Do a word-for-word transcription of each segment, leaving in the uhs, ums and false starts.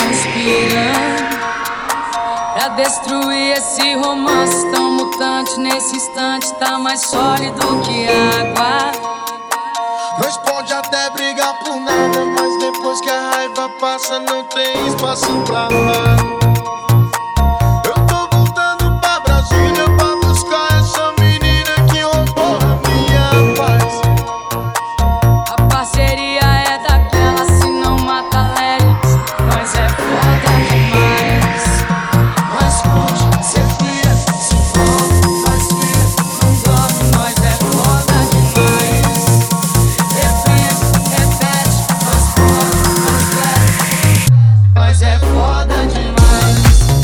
conspirando pra destruir esse romance tão mutante. Nesse instante tá mais sólido que água. Nós pode até brigar por nada, mas depois que a raiva passa não tem espaço pra amar. Eu tô voltando pra Brasília pra buscar essa menina que roubou a minha paz. A parceria é daquela, se não mata leves, nós é foda demais. Nós curte, cê pira, se volta, nós vira, não dorme, nós é foda demais. Repete, repete, nós foda, nós leve, nós é foda demais.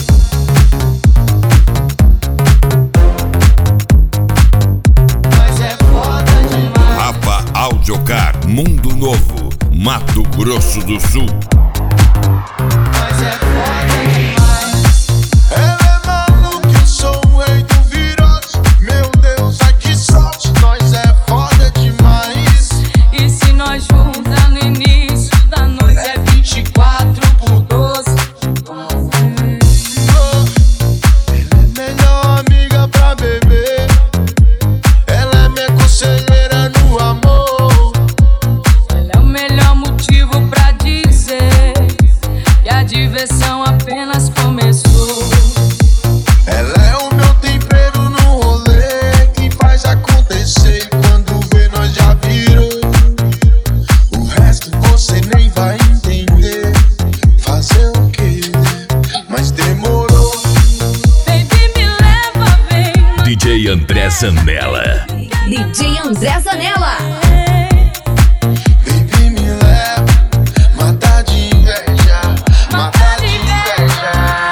Nós é foda demais. Rapa Audiocar Mundo Novo, Mato Grosso do Sul. Nós é foda demais. Ela é maluca, eu sou o rei do virose. Meu Deus, ai que sorte, nós é foda demais. E se nós juntar no início da noite é vinte e quatro por doze. Ela é melhor amiga pra beber. Ela é minha conselheira no amor. Ela é o melhor motivo pra dizer que a diversão apenas começou. Ela é o meu tempero no rolê que faz acontecer. E quando vê nós já virou. O resto você nem vai entender. Fazer o quê? Mas demorou. Baby, me leva, vem. D J André Zanella. D J André Zanella. Baby, me leva. Mata de inveja. Mata de inveja.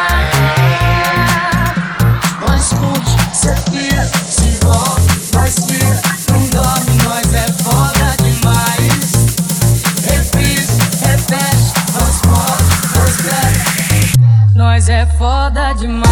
Nós curte, cê pira, se volta, nós vira, não dorme, nós é foda demais. Reprise, repete, nós foda, nós bebe, nós é foda demais.